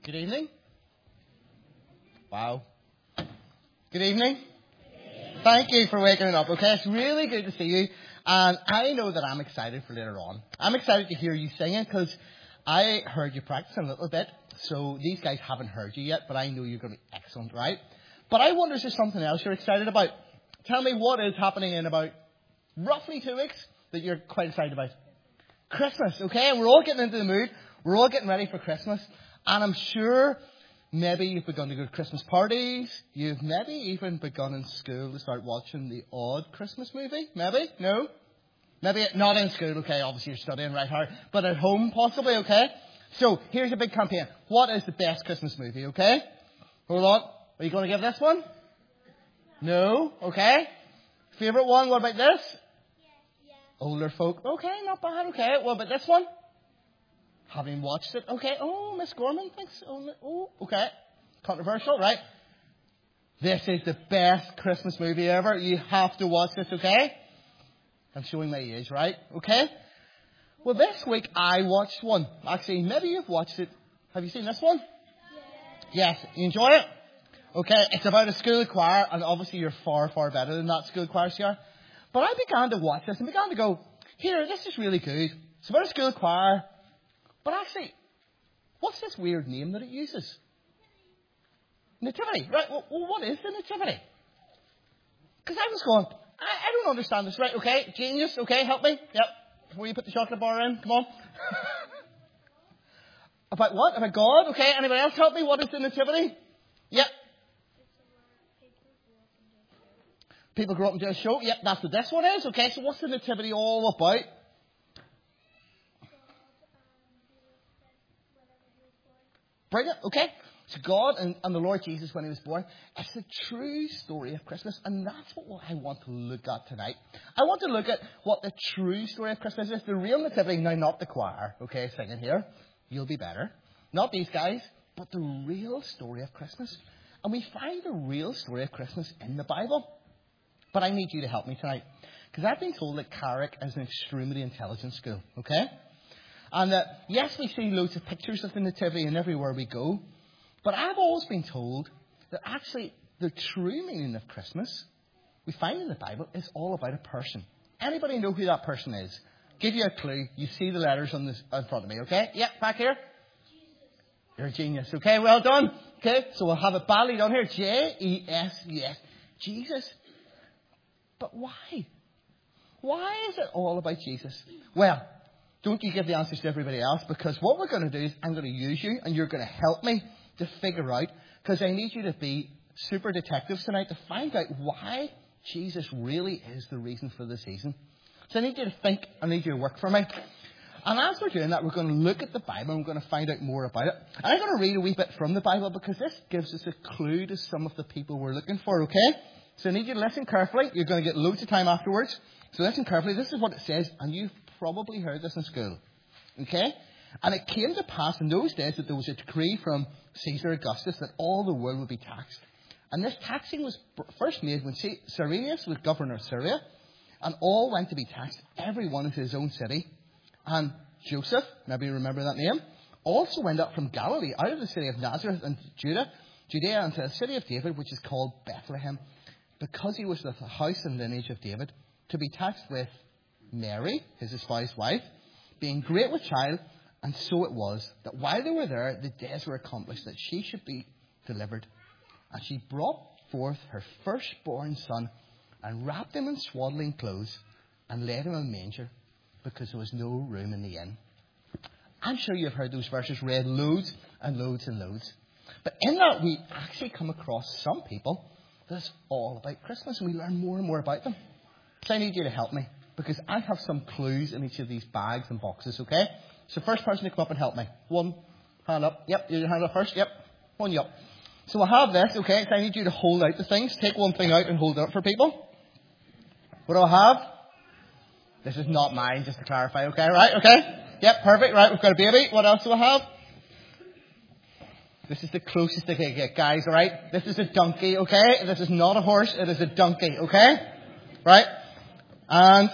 Good evening. Wow. Good evening. Thank you for waking up, okay? It's really good to see you. And I know that I'm excited for later on. I'm excited to hear you singing because I heard you practicing a little bit. So these guys haven't heard you yet, but I know you're going to be excellent, right? But I wonder if there's something else you're excited about. Tell me what is happening in about roughly 2 weeks that you're quite excited about. Christmas, okay? And we're all getting into the mood. We're all getting ready for Christmas. And I'm sure maybe you've begun to go to Christmas parties. You've maybe even begun in school to start watching the odd Christmas movie. Maybe? No? Maybe not in school, okay? Obviously you're studying right hard. But at home possibly, okay? So here's a big campaign. What is the best Christmas movie, okay? Hold on. Are you going to give this one? No? Okay. Favourite one? What about this? Yeah. Older folk. Okay, not bad. Okay. What about this one? Having watched it. Okay. Oh, Miss Gorman thinks. Oh, okay. Controversial, right? This is the best Christmas movie ever. You have to watch this, okay? I'm showing my age, right? Okay. Well, this week I watched one. Actually, maybe you've watched it. Have you seen this one? Yes. You enjoy it? Okay. It's about a school choir, and obviously you're far, far better than that school choir, Ciara. But I began to watch this and began to go, here, this is really good. It's about a school choir. But actually, what's this weird name that it uses? Nativity. Right, well, what is the Nativity? Because I was going, I don't understand this. Right, okay, genius, okay, help me. Yep, before you put the chocolate bar in, come on. About what? About God? Okay, anybody else help me? What is the Nativity? Yep. People grow up and do a show. Yep, that's what this one is. Okay, so what's the Nativity all about? Brilliant, okay. So God and the Lord Jesus when he was born, it's the true story of Christmas, and that's what I want to look at tonight. I want to look at what the true story of Christmas is, the real Nativity, now not the choir, okay, singing here. You'll be better. Not these guys, but the real story of Christmas. And we find the real story of Christmas in the Bible. But I need you to help me tonight, because I've been told that Carrick is an extremely intelligent school, okay? And that, yes, we see loads of pictures of the Nativity and everywhere we go. But I've always been told that actually the true meaning of Christmas, we find in the Bible, is all about a person. Anybody know who that person is? Give you a clue. You see the letters on this in front of me, okay? Yep, back here. Jesus. You're a genius. Okay, well done. Okay, so we'll have it badly done here. J-E-S-U-S. Jesus. But why? Why is it all about Jesus? Well, don't you give the answers to everybody else, because what we're going to do is I'm going to use you and you're going to help me to figure out, because I need you to be super detectives tonight to find out why Jesus really is the reason for the season. So I need you to think, I need you to work for me. And as we're doing that, we're going to look at the Bible and we're going to find out more about it. And I'm going to read a wee bit from the Bible because this gives us a clue to some of the people we're looking for, okay? So I need you to listen carefully. You're going to get loads of time afterwards. So listen carefully. This is what it says, and you've probably heard this in school. Okay? And it came to pass in those days that there was a decree from Caesar Augustus that all the world would be taxed. And this taxing was first made when Cyrenius was governor of Syria, and all went to be taxed, every one into his own city. And Joseph, maybe you remember that name, also went up from Galilee, out of the city of Nazareth and Judea into the city of David, which is called Bethlehem, because he was of the house and lineage of David, to be taxed with Mary, his espoused wife, being great with child. And so it was that while they were there, the days were accomplished that she should be delivered. And she brought forth her firstborn son and wrapped him in swaddling clothes and laid him in a manger, because there was no room in the inn. I'm sure you've heard those verses read loads and loads and loads. But in that we actually come across some people that's all about Christmas, and we learn more and more about them. So I need you to help me, because I have some clues in each of these bags and boxes, okay? So first person to come up and help me. One hand up. Yep, your hand up first. Yep. One you up. So I have this, okay? So I need you to hold out the things. Take one thing out and hold it up for people. What do I have? This is not mine, just to clarify, okay? Right, okay? Yep, perfect. Right, we've got a baby. What else do I have? This is the closest I can get, guys, alright? This is a donkey, okay? This is not a horse, it is a donkey, okay? Right? And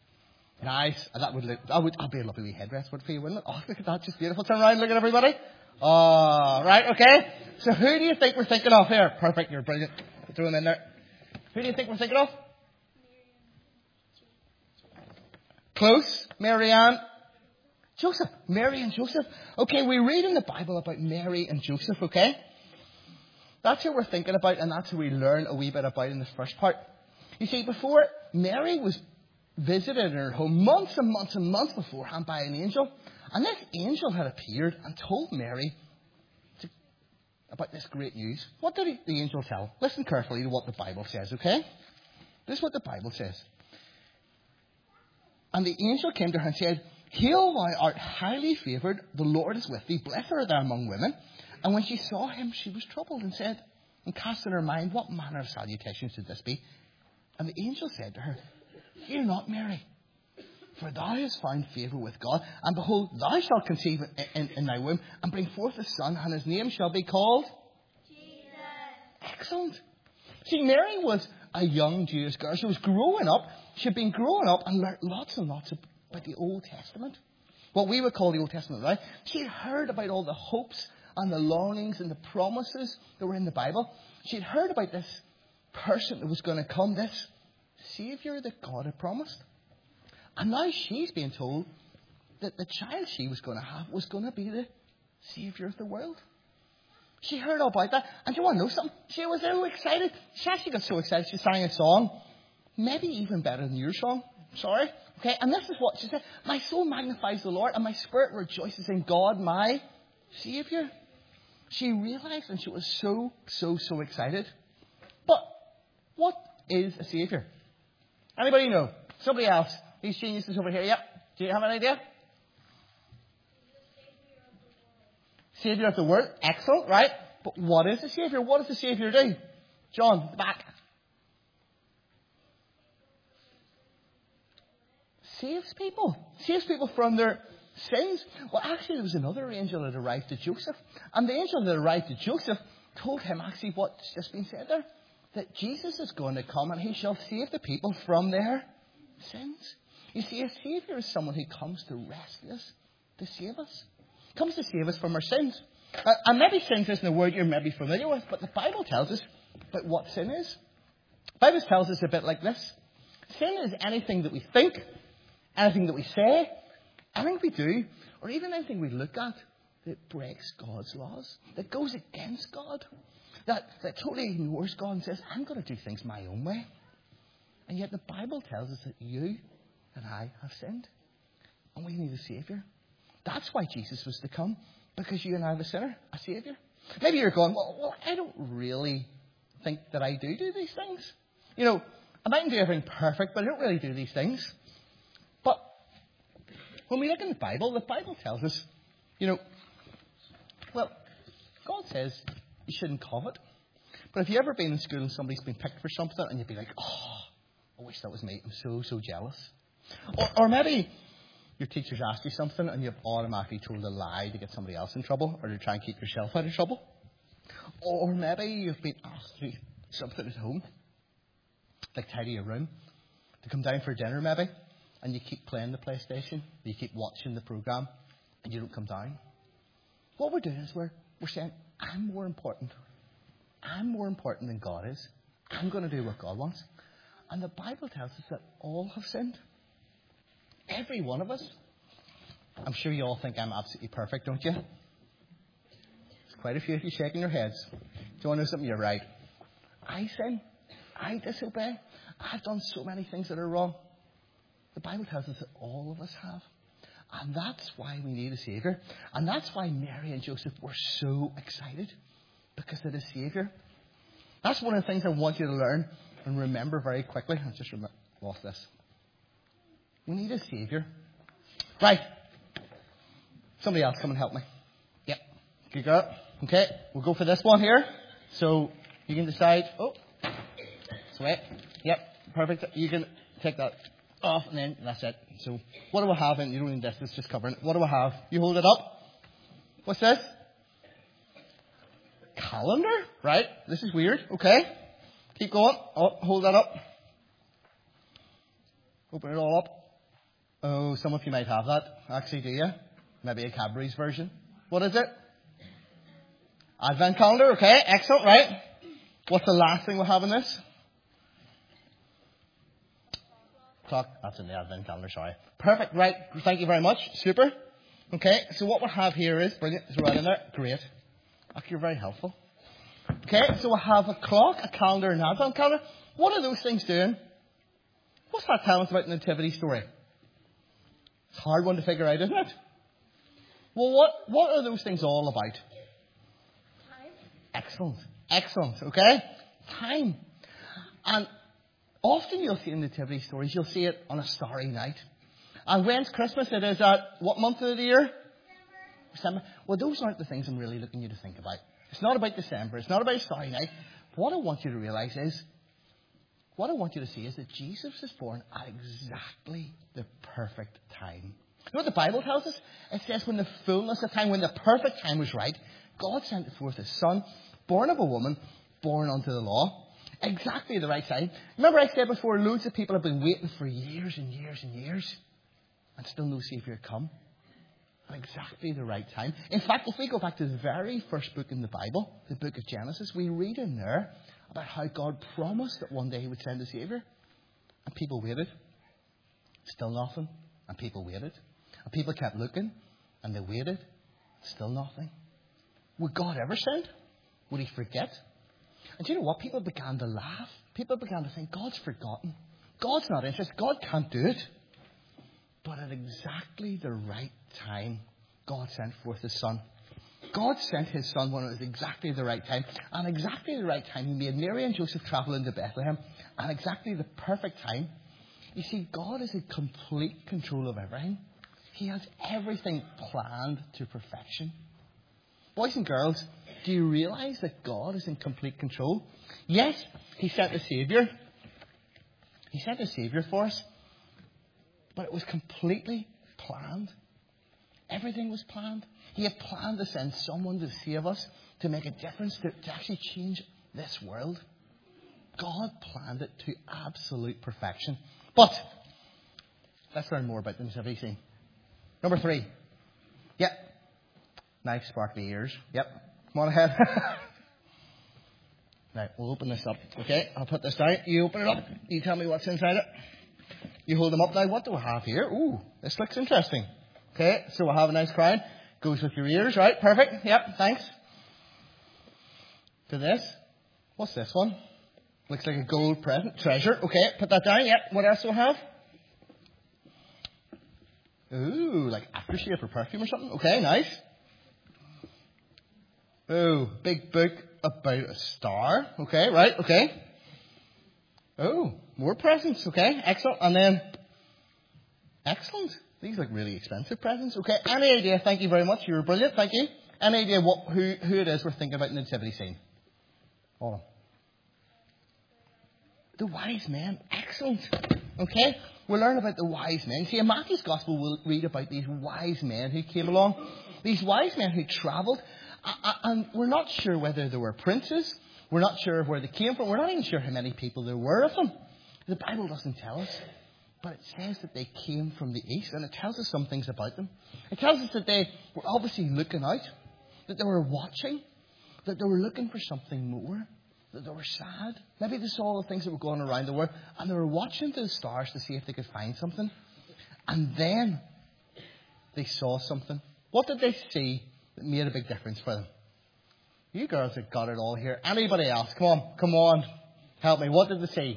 nice. And that would be a lovely wee headrest, would it for you, wouldn't it? Oh, look at that, just beautiful. Turn around, look at everybody. Right, okay. So who do you think we're thinking of here? Perfect, you're brilliant. Throw them in there. Who do you think we're thinking of? Close. Marianne. Joseph. Mary and Joseph. Okay, we read in the Bible about Mary and Joseph, okay? That's who we're thinking about, and that's who we learn a wee bit about in the first part. You see, before, Mary was visited in her home months and months and months beforehand by an angel. And this angel had appeared and told Mary about this great news. What did the angel tell? Listen carefully to what the Bible says, okay? This is what the Bible says. And the angel came to her and said, "Hail, thou art highly favoured, the Lord is with thee, blessed art thou among women." And when she saw him, she was troubled and said, and cast in her mind, what manner of salutation should this be? And the angel said to her, "Fear not, Mary, for thou hast found favour with God. And behold, thou shalt conceive in thy womb, and bring forth a son, and his name shall be called Jesus." Excellent. See, Mary was a young Jewish girl. She was growing up. She had been growing up and learned lots and lots about the Old Testament. What we would call the Old Testament, right? She had heard about all the hopes and the longings and the promises that were in the Bible. She had heard about this person that was going to come, this Saviour that God had promised. And now she's being told that the child she was going to have was going to be the Saviour of the world. She heard all about that. And do you want to know something? She was so excited. She actually got so excited she sang a song. Maybe even better than your song. Sorry. Okay, and this is what she said. "My soul magnifies the Lord, and my spirit rejoices in God, my Saviour." She realised, and she was so excited. But what is a Saviour? Anybody know? Somebody else. These geniuses over here. Yep. Do you have an idea? Saviour of the world. Excellent, right? But what is a Saviour? What does the Saviour do? John, the back. Saves people. Saves people from their sins. Well, actually, there was another angel that arrived to Joseph. And the angel that arrived to Joseph told him actually what's just been said there. That Jesus is going to come and he shall save the people from their sins. You see, a Saviour is someone who comes to rescue us, to save us. Comes to save us from our sins. And maybe sins isn't a word you're maybe familiar with, but the Bible tells us about what sin is. The Bible tells us a bit like this. Sin is anything that we think, anything that we say, anything we do, or even anything we look at that breaks God's laws, that goes against God, that totally ignores God and says, "I'm going to do things my own way." And yet the Bible tells us that you and I have sinned, and we need a Saviour. That's why Jesus was to come, because you and I have a sinner, a Saviour. Maybe you're going, well, I don't really think that I do these things. You know, I mightn't do everything perfect, but I don't really do these things. But when we look in the Bible tells us, well, God says you shouldn't covet. But have you ever been in school and somebody's been picked for something and you'd be like, "Oh, I wish that was me. I'm so jealous." Or maybe your teacher's asked you something and you've automatically told a lie to get somebody else in trouble or to try and keep yourself out of trouble. Or maybe you've been asked to do something at home, like tidy your room, to come down for dinner maybe, and you keep playing the PlayStation, you keep watching the programme, and you don't come down. What we're doing is we're saying, I'm more important than God is. I'm going to do what God wants. And the Bible tells us that all have sinned. Every one of us. I'm sure you all think I'm absolutely perfect, don't you? There's quite a few of you shaking your heads. Do you want to know something? You're right. I sin. I disobey. I've done so many things that are wrong. The Bible tells us that all of us have. And that's why we need a Saviour. And that's why Mary and Joseph were so excited. Because of the Saviour. That's one of the things I want you to learn and remember very quickly. I just lost this. We need a Saviour. Right. Somebody else come and help me. Yep. Good girl. Okay. We'll go for this one here. So you can decide. Oh. Sweet. Yep. Perfect. You can take that off and then that's it. So what do I have? And you don't need this. It's just covering it. What do I have? You hold it up. What's this? Calendar? Right. This is weird. Okay. Keep going. Oh, hold that up. Open it all up. Oh, some of you might have that. Actually, do you? Maybe a Cadbury's version. What is it? Advent calendar, okay, excellent, right? What's the last thing we'll have in this? Clock. That's in the Advent calendar, sorry. Perfect, right. Thank you very much. Super. Okay, so what we'll have here is, brilliant, it's right in there. Great. Actually, you're very helpful. Okay, so we'll have a clock, a calendar, and an Advent calendar. What are those things doing? What's that telling us about the nativity story? It's a hard one to figure out, isn't it? Well, what are those things all about? Time. Excellent. Excellent. Okay? Time. And often you'll see in nativity stories, you'll see it on a starry night. And when's Christmas? It is at what month of the year? December. Well, those aren't the things I'm really looking you to think about. It's not about December. It's not about a starry night. What I want you to realize is, what I want you to see is that Jesus was born at exactly the perfect time. You know what the Bible tells us? It says when the fullness of time, when the perfect time was right, God sent forth His Son, born of a woman, born unto the law. Exactly the right time. Remember I said before, loads of people have been waiting for years and years and years, and still no Saviour had come. At exactly the right time. In fact, if we go back to the very first book in the Bible, the book of Genesis, we read in there about how God promised that one day He would send a Saviour. And people waited. Still nothing. And people waited. And people kept looking. And they waited. Still nothing. Would God ever send? Would He forget? And do you know what? People began to laugh. People began to think, God's forgotten. God's not interested. God can't do it. But at exactly the right time, God sent forth His Son. God sent His Son when it was exactly the right time. And exactly the right time, He made Mary and Joseph travel into Bethlehem. And exactly the perfect time. You see, God is in complete control of everything. He has everything planned to perfection. Boys and girls, do you realize that God is in complete control? Yes, He sent a Saviour. He sent a Saviour for us. But it was completely planned. Everything was planned. He had planned to send someone to save us, to make a difference, to actually change this world. God planned it to absolute perfection. But let's learn more about the nativity scene. Number 3. Yep. Nice sparkly ears. Yep. Come on ahead. Now, we'll open this up. Okay, I'll put this down. You open it up. You tell me what's inside it. You hold them up now. What do we have here? Ooh, this looks interesting. Okay, so we'll have a nice crown. Goes with your ears, right? Perfect. Yep, thanks. To this. What's this one? Looks like a gold present. Treasure. Okay, put that down. Yep. What else do we have? Ooh, like aftershave or perfume or something. Okay, nice. Ooh, big book about a star. Okay, right, okay. Oh, more presents. Okay, excellent. And then, excellent. These look really expensive presents. Okay, any idea? Thank you very much. You were brilliant. Thank you. Any idea who it is we're thinking about in the nativity scene? Oh. The wise men. Excellent. Okay, we'll learn about the wise men. See, in Matthew's Gospel, we'll read about these wise men who came along. These wise men who travelled. And we're not sure whether they were princes. We're not sure where they came from. We're not even sure how many people there were of them. The Bible doesn't tell us. But it says that they came from the east. And it tells us some things about them. It tells us that they were obviously looking out. That they were watching. That they were looking for something more. That they were sad. Maybe they saw all the things that were going around the world. And they were watching to the stars to see if they could find something. And then they saw something. What did they see that made a big difference for them? You girls have got it all here. Anybody else? Come on. Help me. What did they see?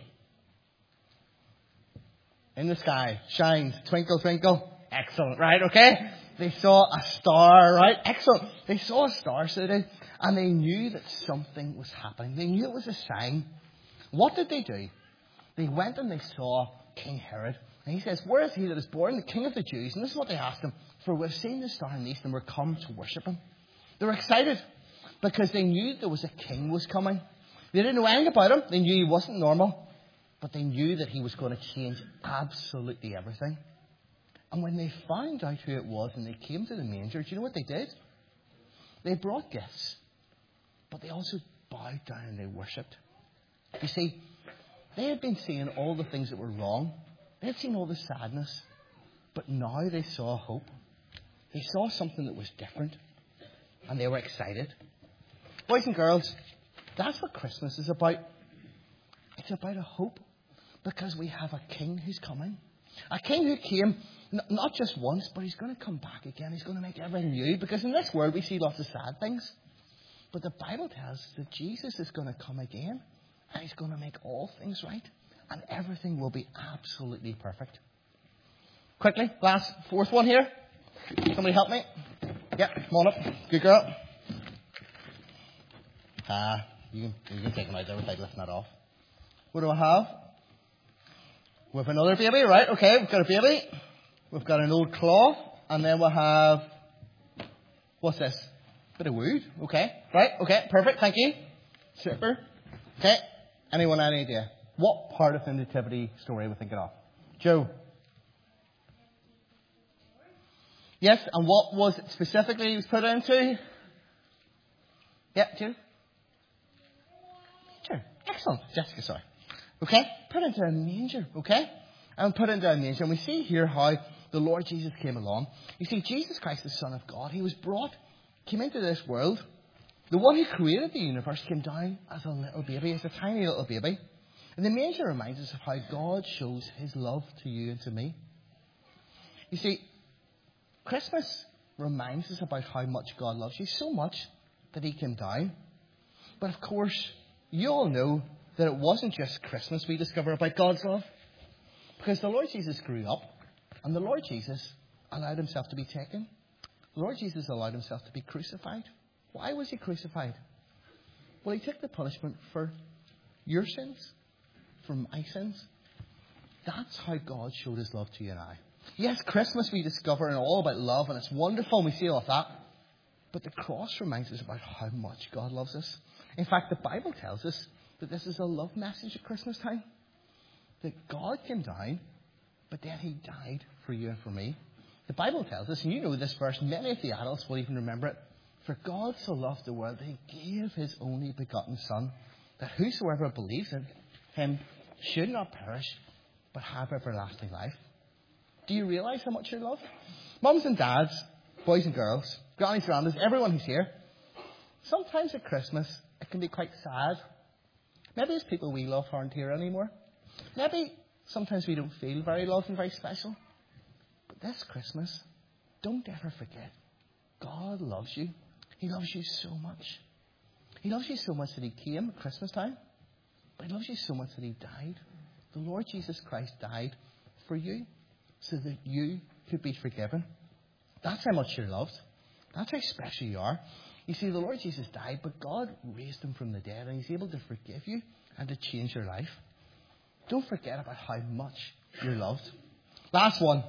In the sky. Shines. Twinkle, twinkle. Excellent. Right, okay. They saw a star, right? Excellent. They saw a star, so they did. And they knew that something was happening. They knew it was a sign. What did they do? They went and they saw King Herod. And he says, where is he that is born, the King of the Jews? And this is what they asked him. For we've seen the star in the east and we're come to worship him. They were excited because they knew there was a king was coming. They didn't know anything about him. They knew he wasn't normal. But they knew that he was going to change absolutely everything. And when they found out who it was and they came to the manger, do you know what they did? They brought gifts. But they also bowed down and they worshipped. You see, they had been seeing all the things that were wrong. They had seen all the sadness. But now they saw hope. They saw something that was different. And they were excited. Boys and girls, that's what Christmas is about. It's about a hope. Because we have a king who's coming. A king who came not just once, but he's going to come back again. He's going to make everything new. Because in this world we see lots of sad things. But the Bible tells us that Jesus is going to come again. And he's going to make all things right. And everything will be absolutely perfect. Quickly, last, fourth one here. Somebody help me? Yeah, come on up. Good girl. You can take them out there without lifting that off. What do I have? We have another baby, right? Okay, we've got a baby. We've got an old cloth. And then we'll have... What's this? Bit of wood. Okay, right? Okay, perfect. Thank you. Super. Okay. Anyone any idea? What part of the nativity story are we thinking of? Joe? Yes, and what was it specifically he was put into? Yeah, Joe? Sure. Excellent. Jessica, sorry. Okay? Put into a manger, okay? And put into a manger. And we see here how the Lord Jesus came along. You see, Jesus Christ, the Son of God, he was brought, came into this world. The one who created the universe came down as a little baby, as a tiny little baby. And the manger reminds us of how God shows his love to you and to me. You see, Christmas reminds us about how much God loves you, so much that he came down. But of course, you all know that it wasn't just Christmas we discover about God's love. Because the Lord Jesus grew up, and the Lord Jesus allowed himself to be taken. The Lord Jesus allowed himself to be crucified. Why was he crucified? Well, he took the punishment for your sins, for my sins. That's how God showed his love to you and I. Yes, Christmas we discover and all about love, and it's wonderful, and we see all of that. But the cross reminds us about how much God loves us. In fact, the Bible tells us that this is a love message at Christmas time. That God came down, but then he died for you and for me. The Bible tells us, and you know this verse, many of the adults will even remember it. For God so loved the world that he gave his only begotten Son, that whosoever believes in him should not perish, but have everlasting life. Do you realise how much you're loved? Mums and dads, boys and girls, grannies, grandads, everyone who's here. Sometimes at Christmas, it can be quite sad. Maybe it's people we love aren't here anymore. Maybe sometimes we don't feel very loved and very special. But this Christmas, don't ever forget, God loves you. He loves you so much. He loves you so much that he came at Christmas time. But he loves you so much that he died. The Lord Jesus Christ died for you so that you could be forgiven. That's how much you're loved. That's how special you are. You see, the Lord Jesus died, but God raised him from the dead, and he's able to forgive you and to change your life. Don't forget about how much you're loved. Last one.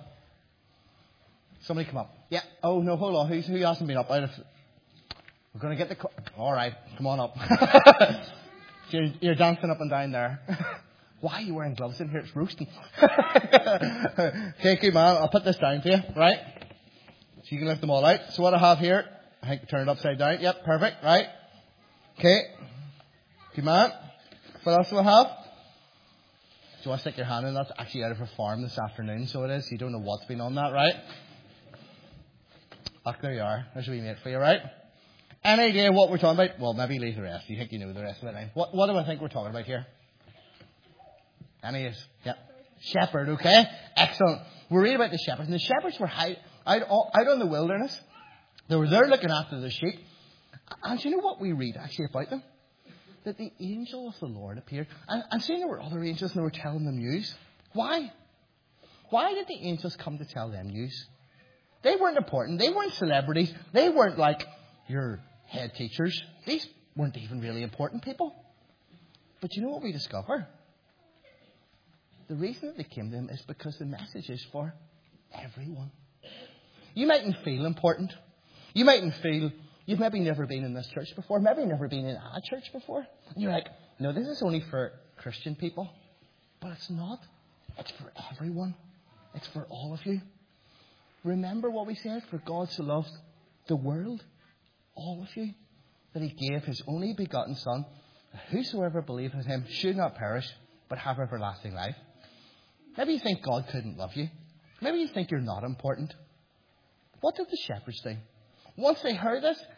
Somebody come up. Yeah. Oh, no, hold on. Who hasn't been up? We're going to get the... All right, come on up. You're dancing up and down there. Why are you wearing gloves in here? It's roasting. Okay, good man. I'll put this down for you, right? So you can lift them all out. So what I have here, I think turn it upside down. Yep, perfect, right? Okay. Good man. What else do I have? Do you want to stick your hand in? That's actually out of a farm this afternoon, so it is. You don't know what's been on that, right? Oh, there you are. There's a wee mate for you, right? Any idea what we're talking about? Well, maybe leave the rest. You think you know the rest of it now. What do I think we're talking about here? Any is? Yeah. Shepherd, okay? Excellent. We read about the shepherds. And the shepherds were out on the wilderness. They were there looking after the sheep. And do you know what we read actually about them? That the angel of the Lord appeared. And seeing there were other angels and they were telling them news. Why? Why did the angels come to tell them news? They weren't important. They weren't celebrities. They weren't like your head teachers. These weren't even really important people. But you know what we discover? The reason that they came to him is because the message is for everyone. You mightn't feel important. You mightn't feel you've maybe never been in this church before, maybe never been in a church before. And you're like, no, this is only for Christian people. But it's not. It's for everyone. It's for all of you. Remember what we said? For God so loved the world, all of you, that he gave his only begotten Son, that whosoever believes in him should not perish, but have everlasting life. Maybe you think God couldn't love you. Maybe you think you're not important. What did the shepherds do? Once they heard this,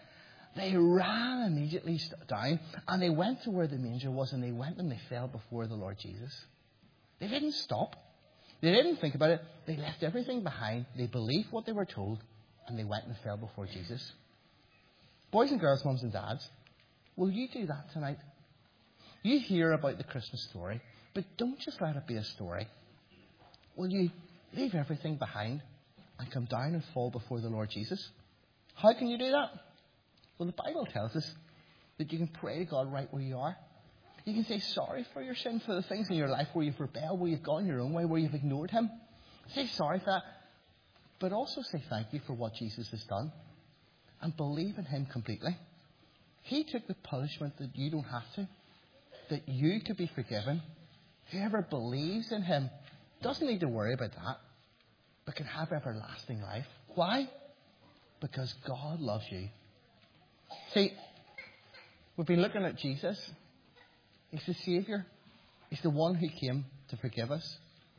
They ran immediately down, and they went to where the manger was, and they went and they fell before the Lord Jesus. They didn't stop. They didn't think about it. They left everything behind. They believed what they were told, and they went and fell before Jesus. Boys and girls, mums and dads, will you do that tonight? You hear about the Christmas story, but don't just let it be a story. Will you leave everything behind and come down and fall before the Lord Jesus? How can you do that? Well, the Bible tells us that you can pray to God right where you are. You can say sorry for your sin, for the things in your life where you've rebelled, where you've gone your own way, where you've ignored Him. Say sorry for that. But also say thank you for what Jesus has done. And believe in Him completely. He took the punishment that you don't have to. That you could be forgiven. Whoever believes in Him doesn't need to worry about that, but can have everlasting life. Why? Because God loves you. See, we've been looking at Jesus. He's the Saviour. He's the one who came to forgive us.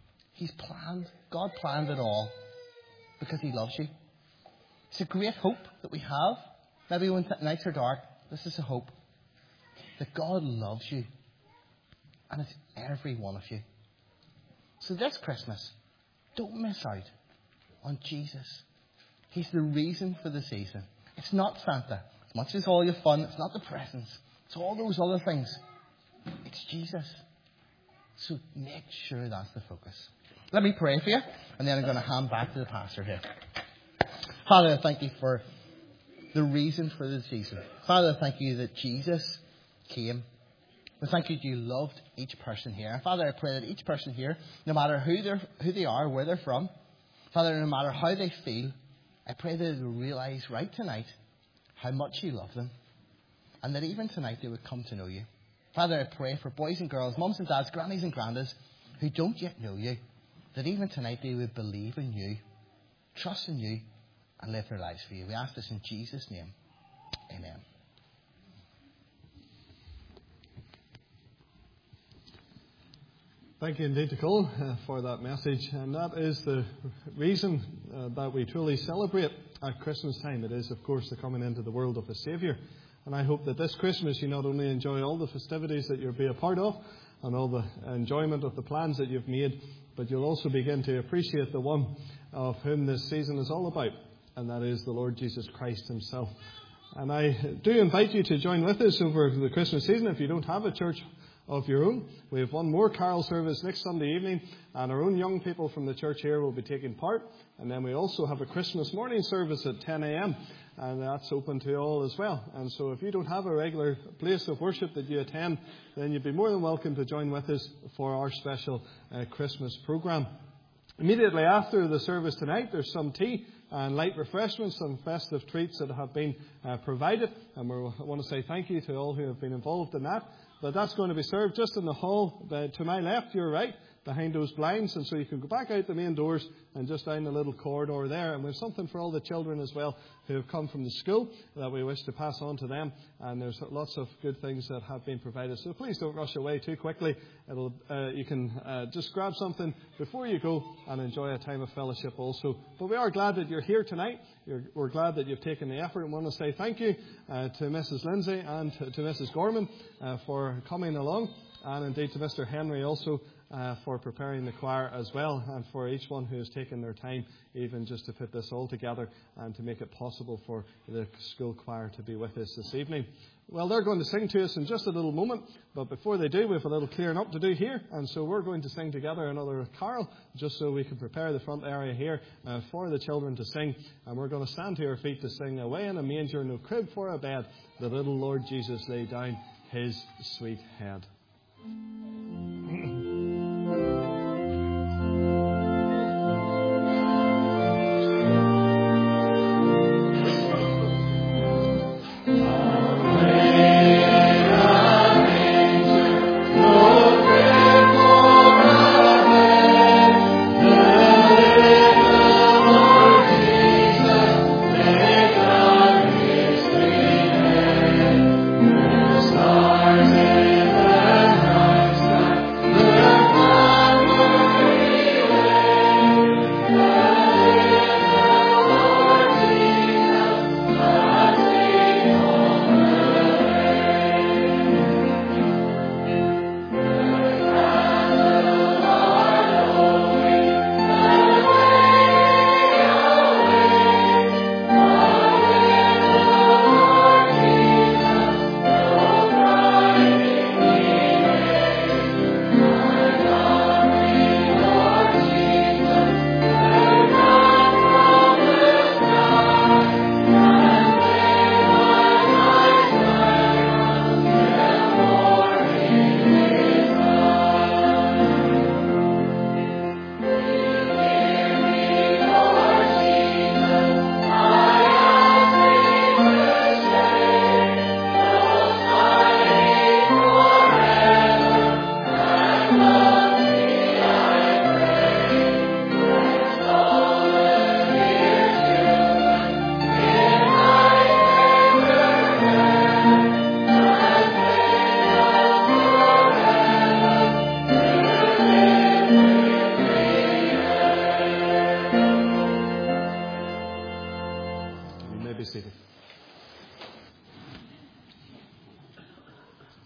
God planned it all because He loves you. It's a great hope that we have. Maybe when nights are dark, this is a hope that God loves you. And it's every one of you. So this Christmas, don't miss out on Jesus. He's the reason for the season. It's not Santa. As much as all your fun, it's not the presents. It's all those other things. It's Jesus. So make sure that's the focus. Let me pray for you, and then I'm going to hand back to the pastor here. Father, I thank you for the reason for the season. Father, I thank you that Jesus came. We thank you that you loved each person here. And Father, I pray that each person here, no matter who they are, where they're from, Father, no matter how they feel, I pray that they will realize right tonight how much you love them. And that even tonight they would come to know you. Father, I pray for boys and girls, mums and dads, grannies and grandads who don't yet know you, that even tonight they would believe in you, trust in you, and live their lives for you. We ask this in Jesus' name. Amen. Thank you indeed to Cole for that message. And that is the reason that we truly celebrate at Christmas time. It is, of course, the coming into the world of a Saviour. And I hope that this Christmas you not only enjoy all the festivities that you'll be a part of and all the enjoyment of the plans that you've made, but you'll also begin to appreciate the one of whom this season is all about, and that is the Lord Jesus Christ Himself. And I do invite you to join with us over the Christmas season if you don't have a church of your own. We have one more carol service next Sunday evening, and our own young people from the church here will be taking part. And then we also have a Christmas morning service at 10 a.m. and that's open to all as well. And so if you don't have a regular place of worship that you attend, then you'd be more than welcome to join with us for our special Christmas programme. Immediately after the service tonight, there's some tea and light refreshments, some festive treats that have been provided. And we want to say thank you to all who have been involved in that. But that's going to be served just in the hall to my left, your right, behind those blinds. And so you can go back out the main doors and just down the little corridor there. And we have something for all the children as well who have come from the school that we wish to pass on to them. And there's lots of good things that have been provided. So please don't rush away too quickly. You can just grab something before you go and enjoy a time of fellowship also. But we are glad that you're here tonight. We're glad that you've taken the effort, and want to say thank you to Mrs. Lindsay and to Mrs. Gorman for coming along, and indeed to Mr. Henry also for preparing the choir as well, and for each one who has taken their time even just to put this all together and to make it possible for the school choir to be with us this evening. Well, they're going to sing to us in just a little moment, but before they do, we have a little clearing up to do here, and so we're going to sing together another carol just so we can prepare the front area here for the children to sing. And we're going to stand to our feet to sing "Away in a Manger, No Crib for a Bed, the little Lord Jesus laid down His sweet head." Stars in the night.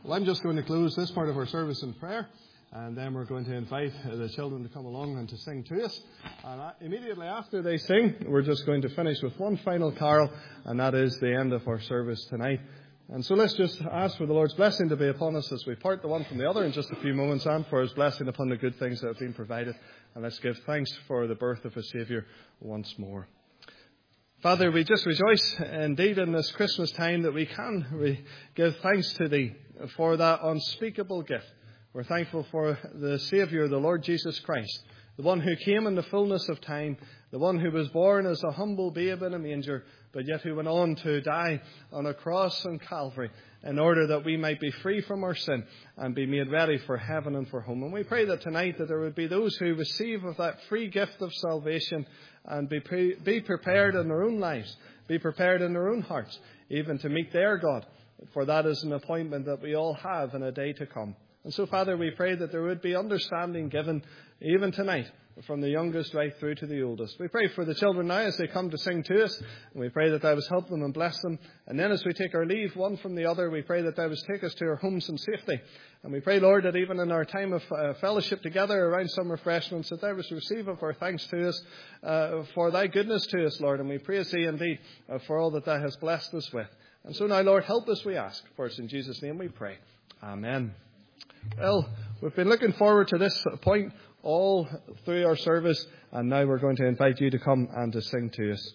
Well, I'm just going to close this part of our service in prayer, and then we're going to invite the children to come along and to sing to us. And immediately after they sing, we're just going to finish with one final carol, and that is the end of our service tonight. And so let's just ask for the Lord's blessing to be upon us as we part the one from the other in just a few moments, and for His blessing upon the good things that have been provided. And let's give thanks for the birth of a Saviour once more. Father, we just rejoice indeed in this Christmas time that we can give thanks to Thee for that unspeakable gift. We're thankful for the Saviour, the Lord Jesus Christ, the one who came in the fullness of time, the one who was born as a humble babe in a manger, but yet who went on to die on a cross on Calvary in order that we might be free from our sin and be made ready for heaven and for home. And we pray that tonight that there would be those who receive of that free gift of salvation and be prepared in their own lives, be prepared in their own hearts, even to meet their God, for that is an appointment that we all have in a day to come. And so, Father, we pray that there would be understanding given even tonight, from the youngest right through to the oldest. We pray for the children now as they come to sing to us, and we pray that Thou would help them and bless them. And then as we take our leave one from the other, we pray that Thou would take us to our homes in safety. And we pray, Lord, that even in our time of fellowship together around some refreshments, that Thou would receive of our thanks to us for Thy goodness to us, Lord. And we praise Thee indeed for all that Thou hast blessed us with. And so now, Lord, help us, we ask. For it's in Jesus' name we pray. Amen. Well, we've been looking forward to this point all through our service, and now we're going to invite you to come and to sing to us.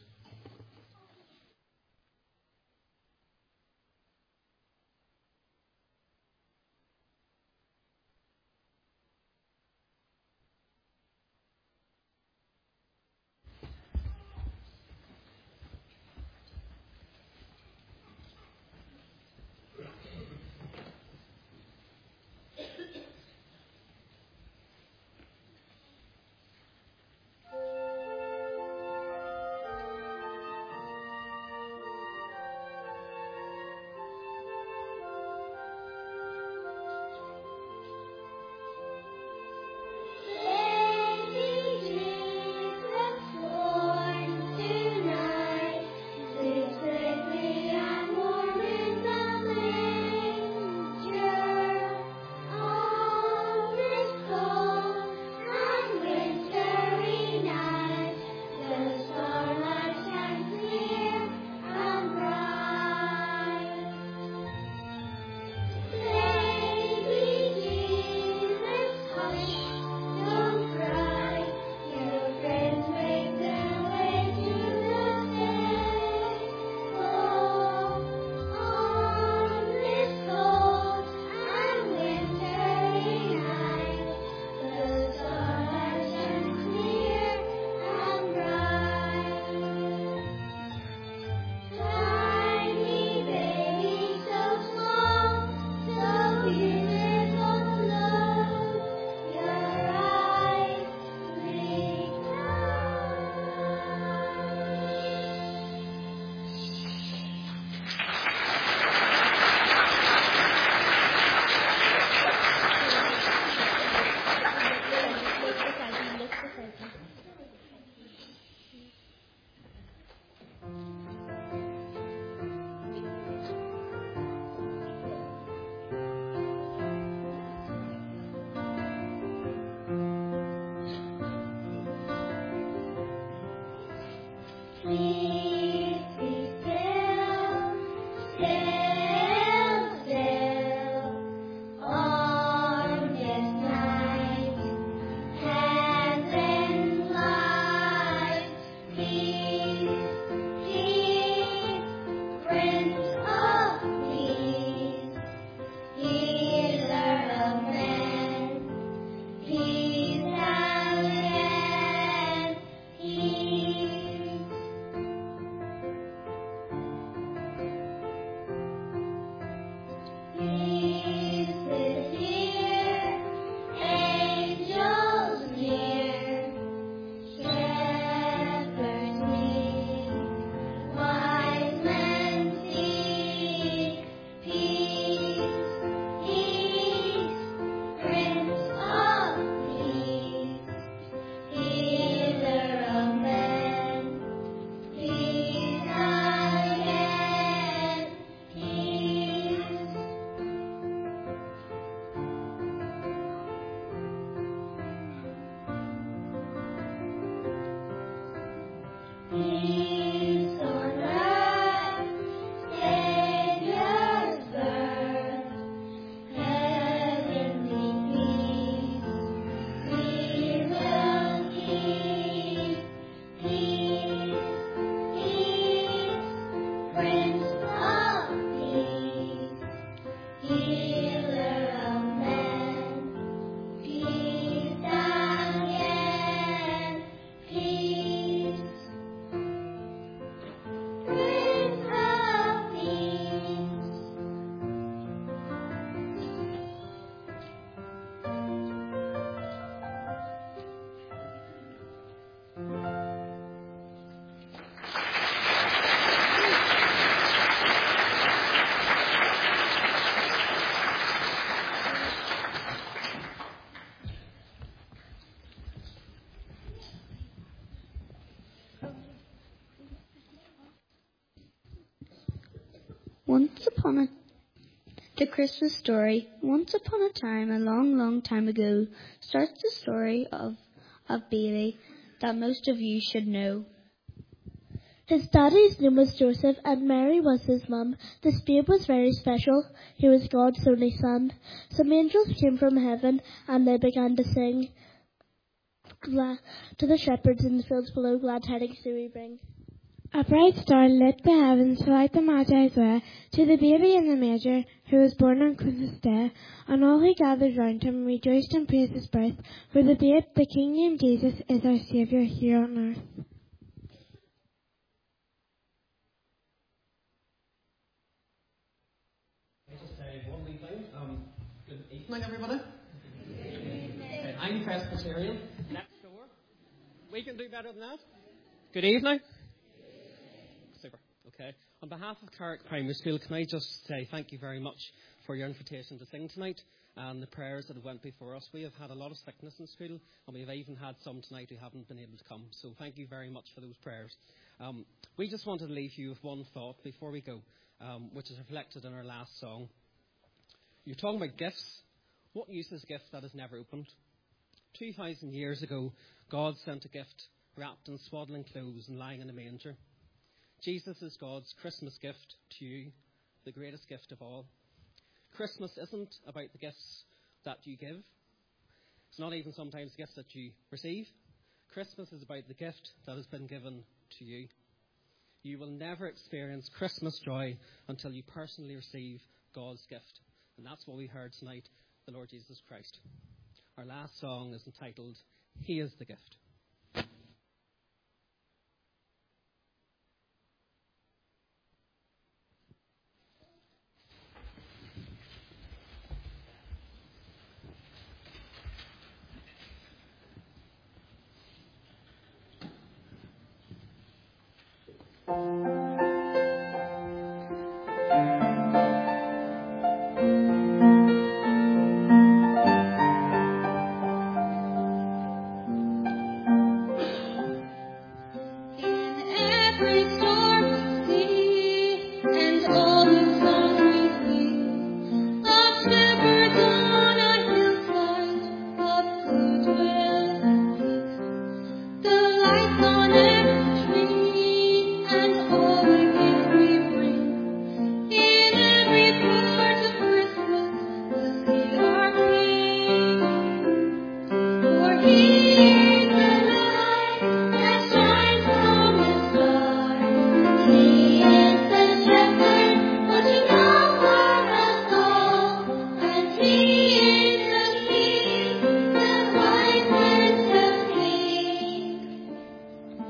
The Christmas story. Once upon a time, a long, long time ago, starts the story of Bailey that most of you should know. His daddy's name was Joseph, and Mary was his mum. This babe was very special. He was God's only son. Some angels came from heaven, and they began to sing to the shepherds in the fields below, glad tidings do we bring. A bright star lit the heavens to light the Magi's way to the baby in the manger who was born on Christmas Day, and all who gathered round him rejoiced and praised his birth, for the babe, the King named Jesus, is our Saviour here on earth. I just say one wee thing. Good evening, everybody. I'm Presbyterian. Next door. We can do better than that. Good evening. Super. Okay. On behalf of Carrick Primary School, can I just say thank you very much for your invitation to sing tonight and the prayers that have went before us. We have had a lot of sickness in school, and we've even had some tonight who haven't been able to come. So thank you very much for those prayers. We just wanted to leave you with one thought before we go, which is reflected in our last song. You're talking about gifts. What use is a gift that is never opened? 2,000 years ago, God sent a gift wrapped in swaddling clothes and lying in a manger. Jesus is God's Christmas gift to you, the greatest gift of all. Christmas isn't about the gifts that you give. It's not even sometimes gifts that you receive. Christmas is about the gift that has been given to you. You will never experience Christmas joy until you personally receive God's gift. And that's what we heard tonight, the Lord Jesus Christ. Our last song is entitled, He is the Gift.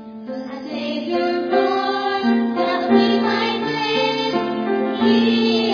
He